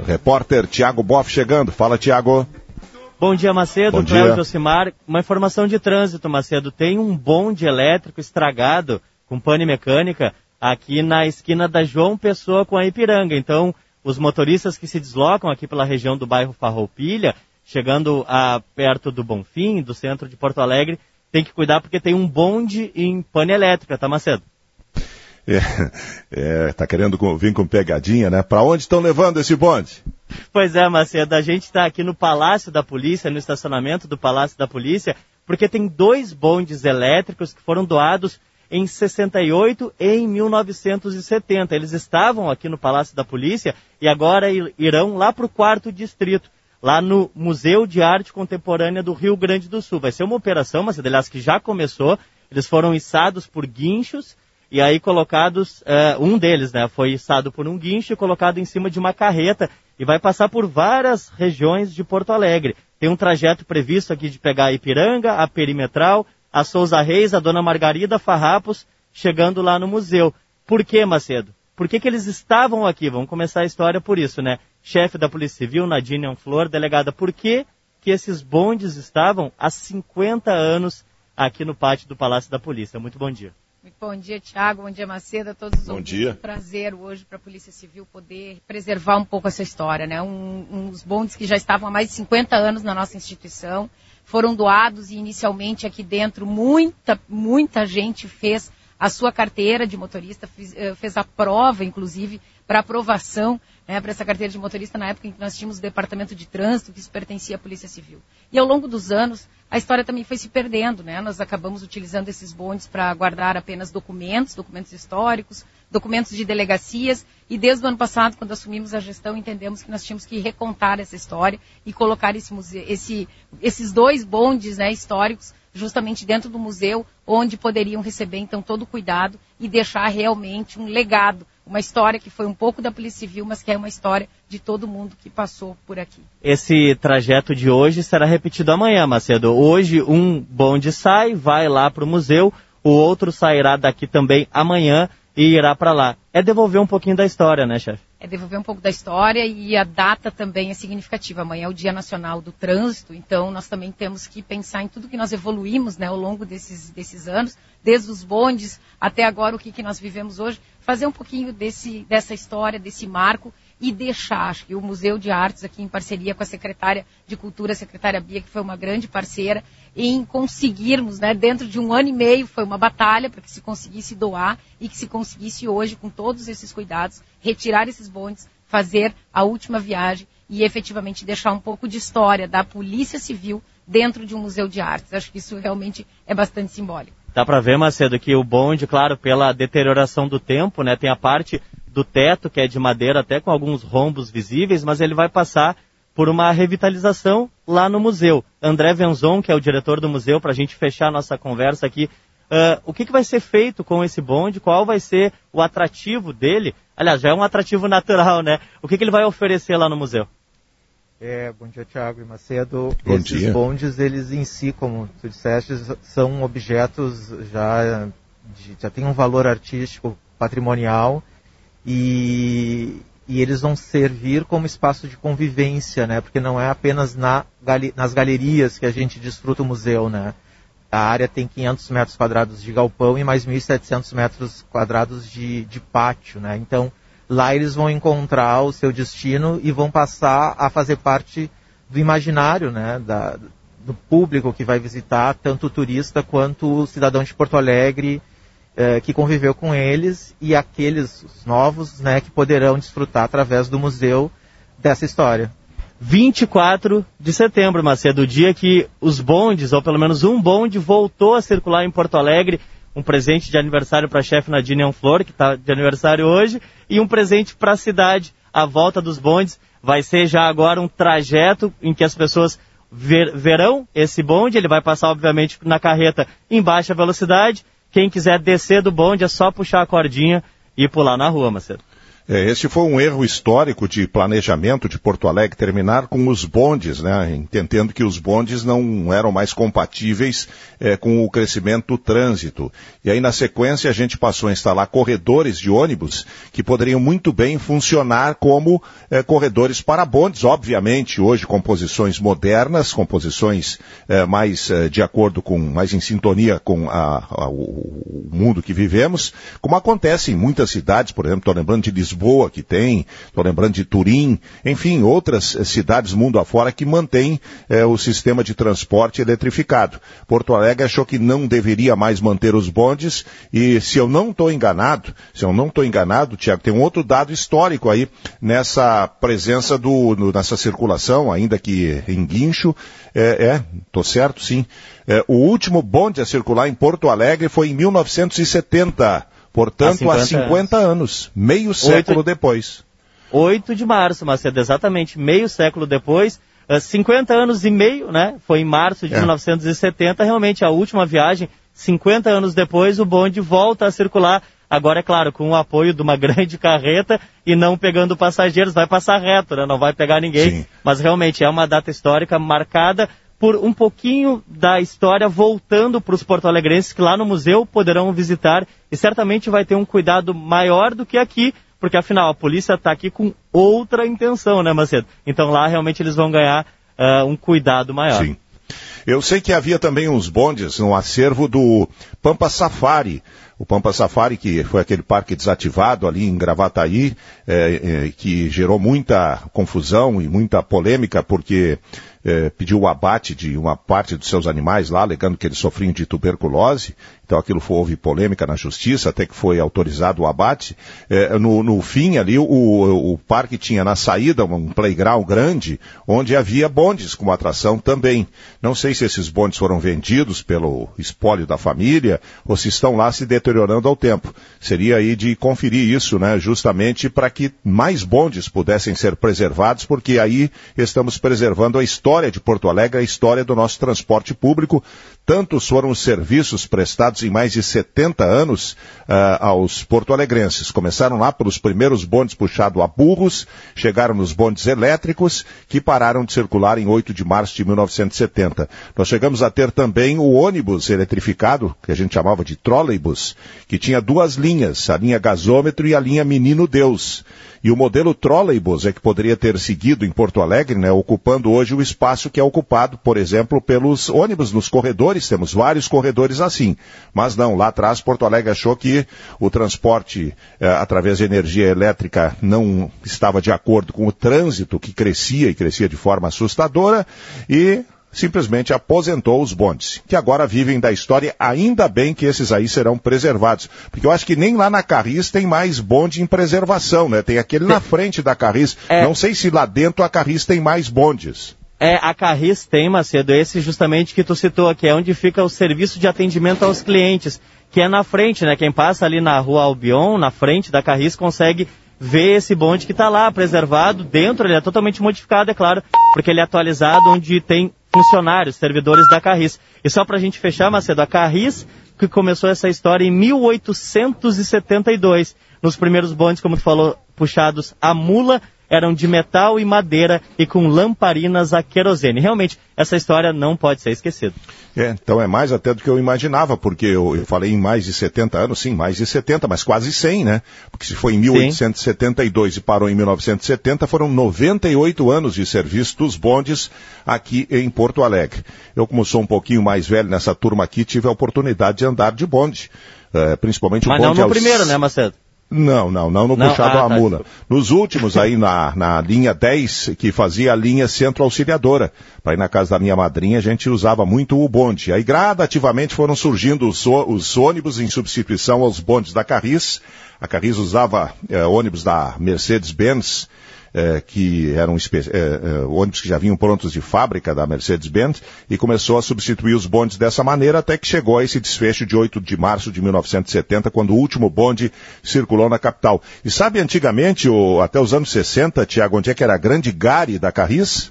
O repórter Tiago Boff chegando. Fala, Tiago. Bom dia, Macedo. Bom dia. Josimar. Uma informação de trânsito, Macedo. Tem um bonde elétrico estragado com pane mecânica aqui na esquina da João Pessoa com a Ipiranga. Então, os motoristas que se deslocam aqui pela região do bairro Farroupilha, chegando perto do Bonfim, do centro de Porto Alegre, tem que cuidar porque tem um bonde em pane elétrica, tá, Macedo? Tá querendo vir com pegadinha, né? Pra onde estão levando esse bonde? Pois é, Macedo, a gente está aqui no Palácio da Polícia, no estacionamento do Palácio da Polícia, porque tem 2 bondes elétricos que foram doados em 68 e em 1970. Eles estavam aqui no Palácio da Polícia e agora irão lá para o 4º distrito, lá no Museu de Arte Contemporânea do Rio Grande do Sul. Vai ser uma operação, Macedo, aliás, que já começou. Eles foram içados por guinchos e aí colocados, um deles, né, foi içado por um guincho e colocado em cima de uma carreta e vai passar por várias regiões de Porto Alegre. Tem um trajeto previsto aqui de pegar a Ipiranga, a Perimetral, a Souza Reis, a Dona Margarida, Farrapos, chegando lá no museu. Por quê, Macedo? Por que eles estavam aqui? Vamos começar a história por isso, né? Chefe da Polícia Civil, Nadine Anflor, delegada, por que esses bondes estavam há 50 anos aqui no pátio do Palácio da Polícia? Muito bom dia. Muito bom dia, Tiago. Bom dia, Macedo. A todos os ouvintes. Bom dia. É um prazer hoje para a Polícia Civil poder preservar um pouco essa história, né? Uns bondes que já estavam há mais de 50 anos na nossa instituição, foram doados e inicialmente aqui dentro muita gente fez a sua carteira de motorista, fez a prova, inclusive, para aprovação, né, para essa carteira de motorista na época em que nós tínhamos o Departamento de Trânsito, que isso pertencia à Polícia Civil. E ao longo dos anos, a história também foi se perdendo, né? Nós acabamos utilizando esses bondes para guardar apenas documentos históricos, documentos de delegacias, e desde o ano passado, quando assumimos a gestão, entendemos que nós tínhamos que recontar essa história e colocar esses 2 bondes, né, históricos justamente dentro do museu, onde poderiam receber então todo o cuidado e deixar realmente um legado, uma história que foi um pouco da Polícia Civil, mas que é uma história de todo mundo que passou por aqui. Esse trajeto de hoje será repetido amanhã, Macedo. Hoje um bonde sai, vai lá para o museu, o outro sairá daqui também amanhã e irá para lá. É devolver um pouquinho da história, né, chefe? É devolver um pouco da história e a data também é significativa. Amanhã é o Dia Nacional do Trânsito, então nós também temos que pensar em tudo que nós evoluímos, né, ao longo desses anos, desde os bondes até agora o que nós vivemos hoje, fazer um pouquinho dessa história, desse marco e deixar, acho que o Museu de Artes aqui em parceria com a secretária de Cultura, a secretária Bia, que foi uma grande parceira, em conseguirmos, né, dentro de 1 ano e meio, foi uma batalha para que se conseguisse doar e que se conseguisse hoje, com todos esses cuidados, retirar esses bondes, fazer a última viagem e efetivamente deixar um pouco de história da Polícia Civil dentro de um museu de artes. Acho que isso realmente é bastante simbólico. Dá para ver, Macedo, que o bonde, claro, pela deterioração do tempo, né, tem a parte do teto, que é de madeira, até com alguns rombos visíveis, mas ele vai passar por uma revitalização lá no museu. André Venzon, que é o diretor do museu, para a gente fechar a nossa conversa aqui, o que vai ser feito com esse bonde? Qual vai ser o atrativo dele? Aliás, já é um atrativo natural, né? O que ele vai oferecer lá no museu? Bom dia, Tiago e Macedo. Bom Esses dia. bondes, eles em si, como tu disseste, são objetos já tem um valor artístico, patrimonial, e eles vão servir como espaço de convivência, né? Porque não é apenas nas galerias que a gente desfruta o museu, né? A área tem 500 metros quadrados de galpão e mais 1.700 metros quadrados de pátio, né? Então, lá eles vão encontrar o seu destino e vão passar a fazer parte do imaginário, né? Do público que vai visitar, tanto o turista quanto o cidadão de Porto Alegre, que conviveu com eles, e aqueles novos, né, que poderão desfrutar através do museu dessa história. 24 de setembro, Macedo, o dia que os bondes, ou pelo menos um bonde, voltou a circular em Porto Alegre. Um presente de aniversário para a chefe Nadine Anflor, que está de aniversário hoje, e um presente para a cidade. A volta dos bondes vai ser já agora um trajeto em que as pessoas verão esse bonde. Ele vai passar, obviamente, na carreta em baixa velocidade. Quem quiser descer do bonde é só puxar a cordinha e pular na rua, Macedo. Este foi um erro histórico de planejamento de Porto Alegre, terminar com os bondes, né? Entendendo que os bondes não eram mais compatíveis com o crescimento do trânsito. E aí, na sequência, a gente passou a instalar corredores de ônibus que poderiam muito bem funcionar como corredores para bondes, obviamente, hoje composições modernas, composições mais de acordo com, mais em sintonia com o mundo que vivemos, como acontece em muitas cidades, por exemplo, estou lembrando de Lisboa, que tem, estou lembrando de Turim, enfim, outras cidades mundo afora que mantêm o sistema de transporte eletrificado. Porto Alegre achou que não deveria mais manter os bondes e, se eu não estou enganado, Tiago, tem um outro dado histórico aí nessa presença nessa circulação, ainda que em guincho, estou certo, sim. O último bonde a circular em Porto Alegre foi em 1970. Portanto, há 50 anos, meio século depois. 8 de março, Macedo, exatamente, meio século depois, 50 anos e meio, né? Foi em março de 1970, realmente a última viagem, 50 anos depois, o bonde volta a circular. Agora, é claro, com o apoio de uma grande carreta e não pegando passageiros, vai passar reto, né? Não vai pegar ninguém. Sim. Mas realmente é uma data histórica marcada por um pouquinho da história voltando para os porto-alegrenses que lá no museu poderão visitar e certamente vai ter um cuidado maior do que aqui, porque afinal a polícia está aqui com outra intenção, né, Macedo? Então lá realmente eles vão ganhar um cuidado maior. Sim. Eu sei que havia também uns bondes no acervo do Pampa Safari. O Pampa Safari, que foi aquele parque desativado ali em Gravataí, que gerou muita confusão e muita polêmica, porque pediu o abate de uma parte dos seus animais lá, alegando que eles sofriam de tuberculose. Então aquilo houve polêmica na justiça, até que foi autorizado o abate. No fim ali, o parque tinha na saída um playground grande, onde havia bondes como atração também. Não sei se esses bondes foram vendidos pelo espólio da família, ou se estão lá se deteriorando ao tempo. Seria aí de conferir isso, né, justamente para que mais bondes pudessem ser preservados, porque aí estamos preservando a história de Porto Alegre, a história do nosso transporte público. Tantos foram os serviços prestados em mais de 70 anos aos porto-alegrenses. Começaram lá pelos primeiros bondes puxados a burros, chegaram nos bondes elétricos, que pararam de circular em 8 de março de 1970. Nós chegamos a ter também o ônibus eletrificado, que a gente chamava de trolleybus, que tinha duas linhas, a linha gasômetro e a linha Menino Deus. E o modelo trolleybus é que poderia ter seguido em Porto Alegre, né, ocupando hoje o espaço que é ocupado, por exemplo, pelos ônibus nos corredores. Temos vários corredores assim. Mas não, lá atrás Porto Alegre achou que o transporte através de energia elétrica não estava de acordo com o trânsito que crescia e crescia de forma assustadora e simplesmente aposentou os bondes, que agora vivem da história. Ainda bem que esses aí serão preservados, porque eu acho que nem lá na Carris tem mais bonde em preservação, né? Tem aquele na frente da Carris, não sei se lá dentro a Carris tem mais bondes. A Carris tem, Macedo, esse justamente que tu citou, que é onde fica o serviço de atendimento aos clientes, que é na frente, né? Quem passa ali na rua Albion, na frente da Carris, consegue ver esse bonde que está lá, preservado, dentro, ele é totalmente modificado, é claro, porque ele é atualizado onde tem funcionários, servidores da Carris. E só para a gente fechar, Macedo, a Carris, que começou essa história em 1872. Nos primeiros bondes, como tu falou, puxados a mula, eram de metal e madeira e com lamparinas a querosene. Realmente, essa história não pode ser esquecida. Então é mais até do que eu imaginava, porque eu falei em mais de 70 anos, sim, mais de 70, mas quase 100, né? Porque se foi em 1872 e parou em 1970, foram 98 anos de serviço dos bondes aqui em Porto Alegre. Eu, como sou um pouquinho mais velho nessa turma aqui, tive a oportunidade de andar de bonde, principalmente o bonde... Mas não no primeiro, né, Macedo? Não no puxado à mula. Desculpa. Nos últimos aí na linha 10, que fazia a linha Centro Auxiliadora. Para ir na casa da minha madrinha, a gente usava muito o bonde. Aí gradativamente foram surgindo os ônibus em substituição aos bondes da Carris. A Carris usava ônibus da Mercedes-Benz, que eram ônibus que já vinham prontos de fábrica da Mercedes-Benz, e começou a substituir os bondes dessa maneira, até que chegou a esse desfecho de 8 de março de 1970, quando o último bonde circulou na capital. E sabe, antigamente, até os anos 60, Tiago, onde é que era a grande gare da Carris?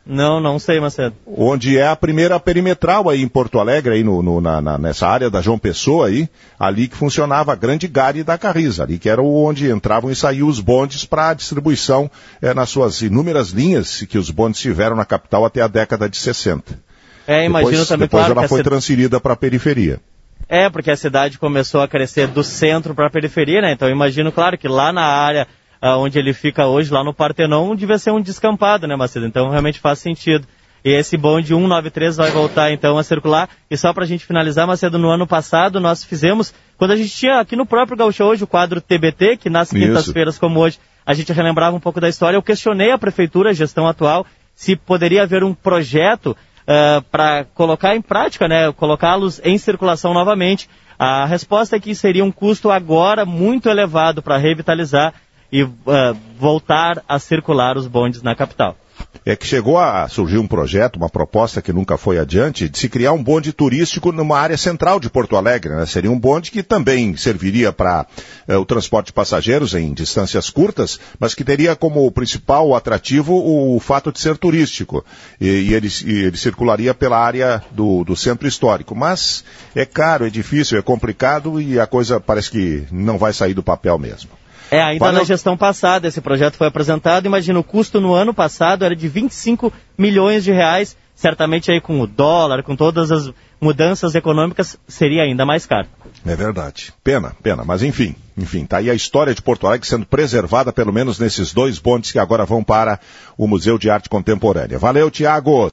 Não sei, Macedo. Onde é a primeira perimetral aí em Porto Alegre, aí nessa área da João Pessoa aí, ali que funcionava a grande Gare da Carriza, ali que era onde entravam e saíam os bondes para distribuição nas suas inúmeras linhas que os bondes tiveram na capital até a década de 60. Imagino também, depois claro, ela foi transferida para a periferia. Porque a cidade começou a crescer do centro para a periferia, né? Então eu imagino, claro, que lá na área onde ele fica hoje, lá no Partenon, devia ser um descampado, né, Macedo? Então realmente faz sentido. E esse bonde 193 vai voltar então a circular. E só para a gente finalizar, Macedo, no ano passado nós fizemos, quando a gente tinha aqui no próprio Gaúcho hoje o quadro TBT, que nas quintas-feiras como hoje a gente relembrava um pouco da história, eu questionei a prefeitura, a gestão atual, se poderia haver um projeto para colocar em prática, né, colocá-los em circulação novamente. A resposta é que seria um custo agora muito elevado para revitalizar e voltar a circular os bondes na capital. É que chegou a surgir um projeto, uma proposta que nunca foi adiante, de se criar um bonde turístico numa área central de Porto Alegre, né? Seria um bonde que também serviria para o transporte de passageiros em distâncias curtas, mas que teria como principal atrativo o fato de ser turístico. E ele circularia pela área do centro histórico. Mas é caro, é difícil, é complicado e a coisa parece que não vai sair do papel mesmo. Ainda na gestão passada esse projeto foi apresentado, imagina, o custo no ano passado era de 25 milhões de reais, certamente aí com o dólar, com todas as mudanças econômicas, seria ainda mais caro. É verdade. Pena, mas enfim, tá aí a história de Porto Alegre sendo preservada pelo menos nesses 2 bondes que agora vão para o Museu de Arte Contemporânea. Valeu, Tiago!